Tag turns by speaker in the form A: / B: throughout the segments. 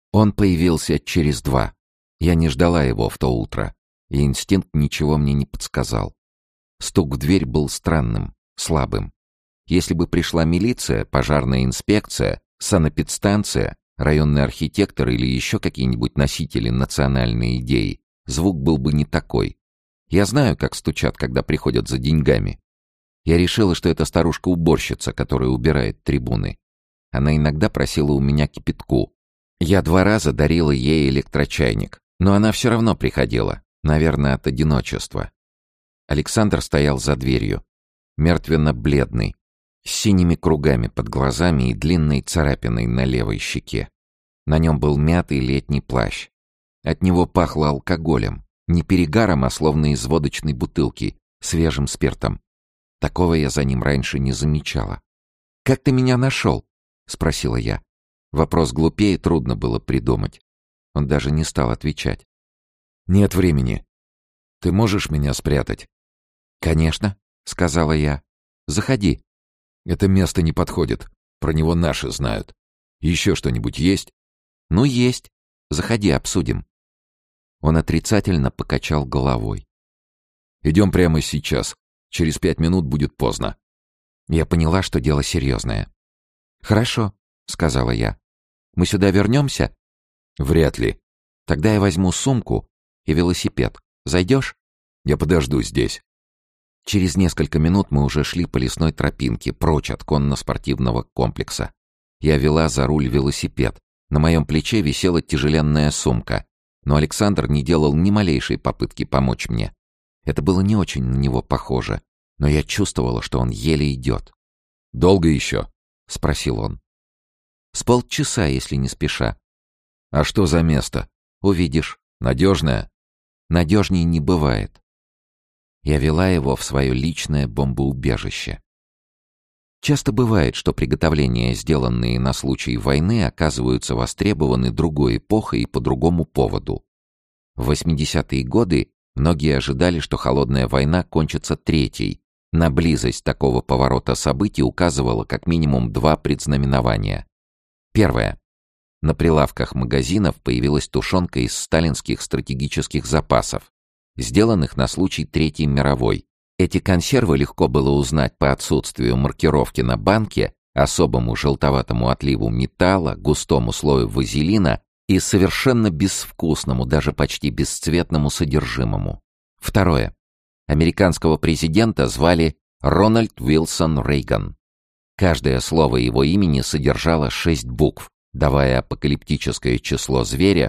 A: Он появился через 2. Я не ждала его в то утро, и инстинкт ничего мне не подсказал. Стук в дверь был странным, слабым. Если бы пришла милиция, пожарная инспекция, санэпидстанция, районный архитектор или еще какие-нибудь носители национальной идеи, звук был бы не такой. Я знаю, как стучат, когда приходят за деньгами. Я решила, что это старушка-уборщица, которая убирает трибуны. Она иногда просила у меня кипятку. Я 2 раза дарила ей электрочайник, но она все равно приходила, наверное, от одиночества. Александр стоял за дверью, мертвенно-бледный, с синими кругами под глазами и длинной царапиной на левой щеке. На нем был мятый летний плащ. От него пахло алкоголем, не перегаром, а словно из водочной бутылки, свежим спиртом. Такого я за ним раньше не замечала. «Как ты меня нашел?» — спросила я. Вопрос глупее трудно было придумать. Он даже не стал отвечать. «Нет времени. Ты можешь меня спрятать?» «Конечно», — сказала я. «Заходи». «Это место не подходит. Про него наши знают. Еще что-нибудь есть?» «Ну, есть. Заходи, обсудим». Он отрицательно покачал головой. «Идем прямо сейчас. Через 5 минут будет поздно». Я поняла, что дело серьезное. «Хорошо», — сказала я. «Мы сюда вернемся?» «Вряд ли». «Тогда я возьму сумку и велосипед. Зайдешь?» «Я подожду здесь». Через несколько минут мы уже шли по лесной тропинке, прочь от конно-спортивного комплекса. Я вела за руль велосипед. На моем плече висела тяжеленная сумка, но Александр не делал ни малейшей попытки помочь мне. Это было не очень на него похоже, но я чувствовала, что он еле идет. «Долго еще?» — спросил он. «С полчаса, если не спеша». «А что за место?» «Увидишь. Надежное?» «Надежнее не бывает». Я вела его в свое личное бомбоубежище. Часто бывает, что приготовления, сделанные на случай войны, оказываются востребованы другой эпохой и по другому поводу. В 80-е годы многие ожидали, что холодная война кончится третьей. На близость такого поворота событий указывало как минимум 2 предзнаменования. Первое. На прилавках магазинов появилась тушенка из сталинских стратегических запасов, сделанных на случай Третьей мировой. Эти консервы легко было узнать по отсутствию маркировки на банке, особому желтоватому отливу металла, густому слою вазелина и совершенно безвкусному, даже почти бесцветному содержимому. Второе. Американского президента звали Рональд Уилсон Рейган. Каждое слово его имени содержало 6 букв, давая апокалиптическое число зверя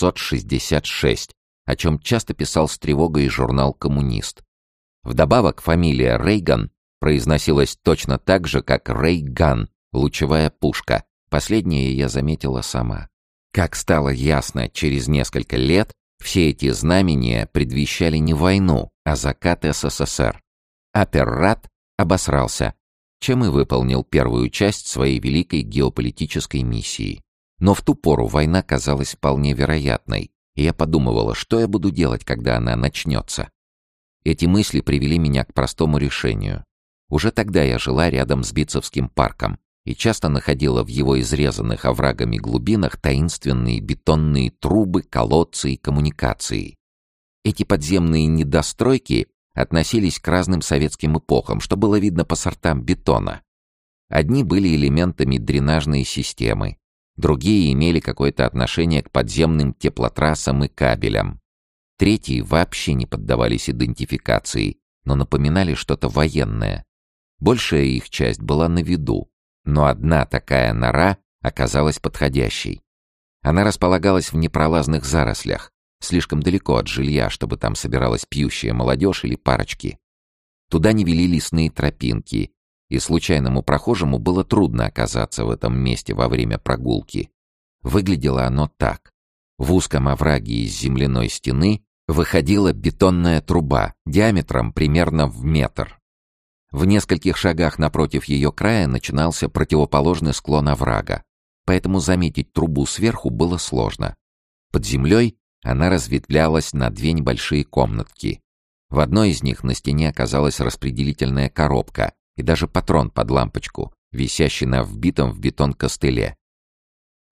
A: 666, о чем часто писал с тревогой журнал «Коммунист». Вдобавок фамилия Рейган произносилась точно так же, как Рейган, лучевая пушка. Последнее я заметила сама. Как стало ясно через несколько лет, все эти знамения предвещали не войну, а закат СССР. Аперрат обосрался, чем и выполнил первую часть своей великой геополитической миссии. Но в ту пору война казалась вполне вероятной, и я подумывала, что я буду делать, когда она начнется. Эти мысли привели меня к простому решению. Уже тогда я жила рядом с Битцевским парком и часто находила в его изрезанных оврагами глубинах таинственные бетонные трубы, колодцы и коммуникации. Эти подземные недостройки относились к разным советским эпохам, что было видно по сортам бетона. Одни были элементами дренажной системы, другие имели какое-то отношение к подземным теплотрассам и кабелям. Третьи вообще не поддавались идентификации, но напоминали что-то военное. Большая их часть была на виду, но одна такая нора оказалась подходящей. Она располагалась в непролазных зарослях, слишком далеко от жилья, чтобы там собиралась пьющая молодежь или парочки. Туда не вели лесные тропинки, и случайному прохожему было трудно оказаться в этом месте во время прогулки. Выглядело оно так. В узком овраге из земляной стены выходила бетонная труба диаметром примерно в метр. В нескольких шагах напротив ее края начинался противоположный склон оврага, поэтому заметить трубу сверху было сложно. Под землей она разветвлялась на 2 небольшие комнатки. В одной из них на стене оказалась распределительная коробка и даже патрон под лампочку, висящий на вбитом в бетон костыле.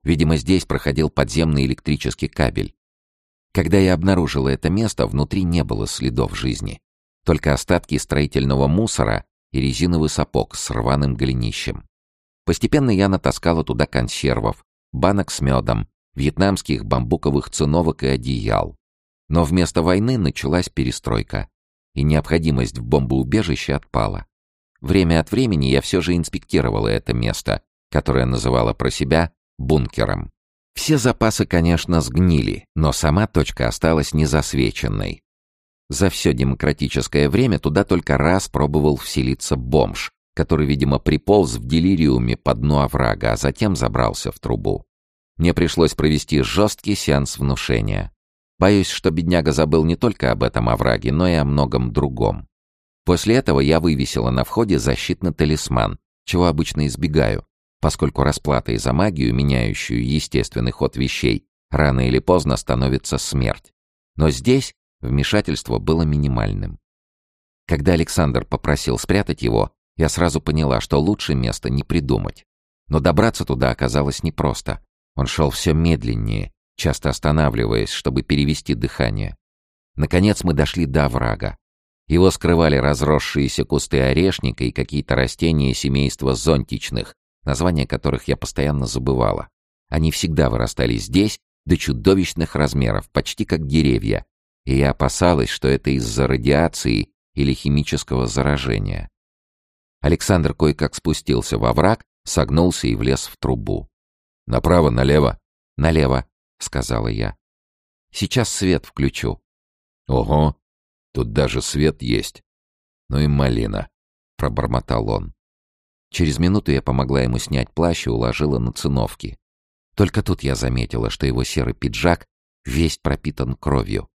A: Видимо, здесь проходил подземный электрический кабель. Когда я обнаружила это место, внутри не было следов жизни. Только остатки строительного мусора и резиновый сапог с рваным голенищем. Постепенно я натаскала туда консервов, банок с медом, вьетнамских бамбуковых циновок и одеял. Но вместо войны началась перестройка, и необходимость в бомбоубежище отпала. Время от времени я все же инспектировала это место, которое называла про себя бункером. Все запасы, конечно, сгнили, но сама точка осталась незасвеченной. За все демократическое время туда только раз пробовал вселиться бомж, который, видимо, приполз в делириуме по дну оврага, а затем забрался в трубу. Мне пришлось провести жесткий сеанс внушения. Боюсь, что бедняга забыл не только об этом овраге, но и о многом другом. После этого я вывесила на входе защитный талисман, чего обычно избегаю, поскольку расплатой за магию, меняющую естественный ход вещей, рано или поздно становится смерть. Но здесь вмешательство было минимальным. Когда Александр попросил спрятать его, я сразу поняла, что лучше места не придумать. Но добраться туда оказалось непросто. Он шел все медленнее, часто останавливаясь, чтобы перевести дыхание. Наконец мы дошли до оврага. Его скрывали разросшиеся кусты орешника и какие-то растения семейства зонтичных, названия которых я постоянно забывала. Они всегда вырастали здесь до чудовищных размеров, почти как деревья, и я опасалась, что это из-за радиации или химического заражения. Александр кое-как спустился во враг, согнулся и влез в трубу. «Направо, налево?» «Налево», — сказала я. «Сейчас свет включу». «Ого, тут даже свет есть. Ну и малина», — пробормотал он. Через минуту я помогла ему снять плащ и уложила на циновки. Только тут я заметила, что его серый пиджак весь пропитан кровью.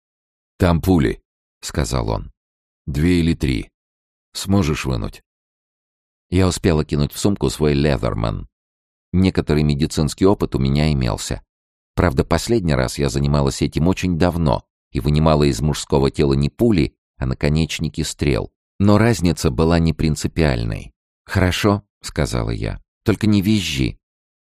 A: «Там пули», — сказал он. 2 или 3. Сможешь вынуть?» Я успела кинуть в сумку свой Ледерман. Некоторый медицинский опыт у меня имелся. Правда, последний раз я занималась этим очень давно и вынимала из мужского тела не пули, а наконечники стрел. Но разница была не принципиальной. «Хорошо», — сказала я, — «только не визжи».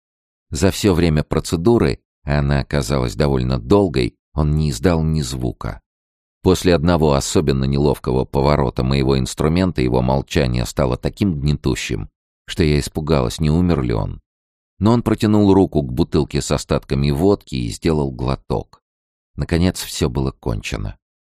A: За все время процедуры, а она оказалась довольно долгой, он не издал ни звука. После одного особенно неловкого поворота моего инструмента его молчание стало таким гнетущим, что я испугалась, не умер ли он. Но он протянул руку к бутылке с остатками водки и сделал глоток. Наконец все было кончено.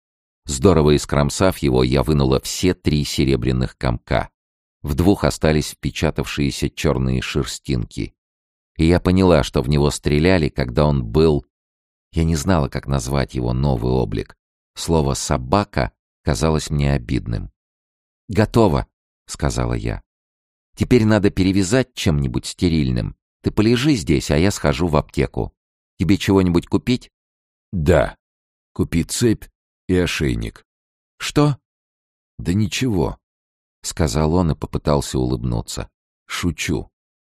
A: Здорово искромсав его, я вынула все 3 серебряных комка. В 2 остались впечатавшиеся черные шерстинки. И я поняла, что в него стреляли, когда он был... Я не знала, как назвать его новый облик. Слово «собака» казалось мне обидным. «Готово», — сказала я. «Теперь надо перевязать чем-нибудь стерильным. Ты полежи здесь, а я схожу в аптеку. Тебе чего-нибудь купить?»
B: «Да. Купи цепь и ошейник».
A: «Что?»
B: «Да ничего»,
A: — сказал он и попытался улыбнуться.
B: «Шучу.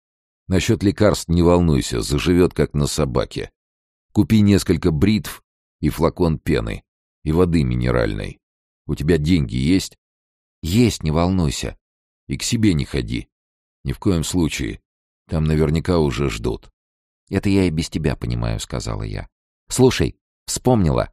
B: Насчет лекарств не волнуйся, заживет как на собаке. Купи несколько бритв и флакон пены, и воды минеральной. У тебя деньги есть?»
A: «Есть, не волнуйся».
B: «И к себе не ходи. Ни в коем случае. Там наверняка уже ждут».
A: «Это я и без тебя понимаю», — сказала я. «Слушай, вспомнила.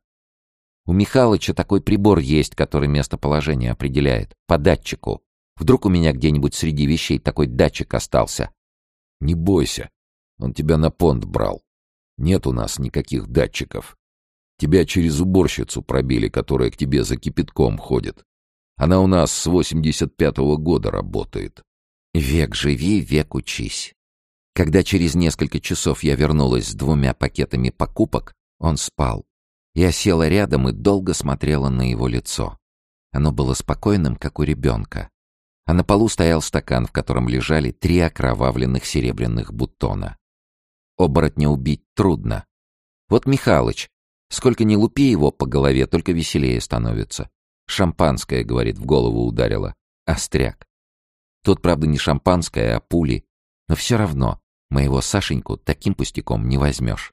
A: У Михалыча такой прибор есть, который местоположение определяет. По датчику. Вдруг у меня где-нибудь среди вещей такой датчик остался?»
B: «Не бойся. Он тебя на понт брал. Нет у нас никаких датчиков. Тебя через уборщицу пробили, которая к тебе за кипятком ходит. Она у нас с 85-го года работает».
A: Век живи, век учись. Когда через несколько часов я вернулась с 2 пакетами покупок, он спал. Я села рядом и долго смотрела на его лицо. Оно было спокойным, как у ребенка. А на полу стоял стакан, в котором лежали 3 окровавленных серебряных бутона. Оборотня убить трудно. Вот Михалыч, сколько ни лупи его по голове, только веселее становится. Шампанское, говорит, в голову ударило. Остряк. Тут, правда, не шампанское, а пули. Но все равно моего Сашеньку таким пустяком не возьмешь.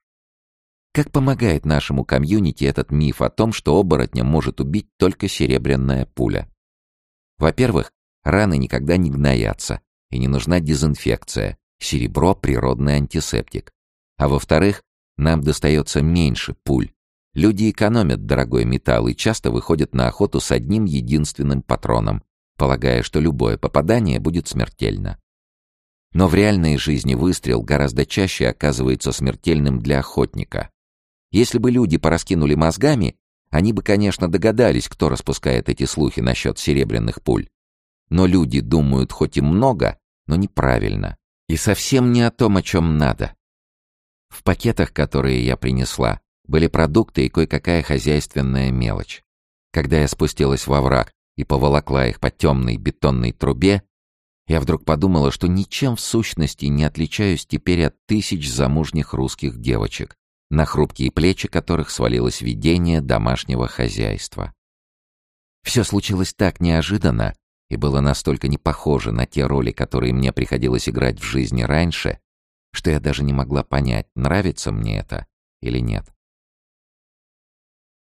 A: Как помогает нашему комьюнити этот миф о том, что оборотня может убить только серебряная пуля? Во-первых, раны никогда не гноятся, и не нужна дезинфекция. Серебро — природный антисептик. А во-вторых, нам достается меньше пуль. Люди экономят дорогой металл и часто выходят на охоту с одним единственным патроном, полагая, что любое попадание будет смертельно. Но в реальной жизни выстрел гораздо чаще оказывается смертельным для охотника. Если бы люди пораскинули мозгами, они бы, конечно, догадались, кто распускает эти слухи насчет серебряных пуль. Но люди думают хоть и много, но неправильно. И совсем не о том, о чем надо. В пакетах, которые я принесла, были продукты и кое-какая хозяйственная мелочь. Когда я спустилась во враг и поволокла их по темной бетонной трубе, я вдруг подумала, что ничем в сущности не отличаюсь теперь от тысяч замужних русских девочек, на хрупкие плечи которых свалилось видение домашнего хозяйства. Все случилось так неожиданно и было настолько не похоже на те роли, которые мне приходилось играть в жизни раньше, что я даже не могла понять, нравится мне это или нет.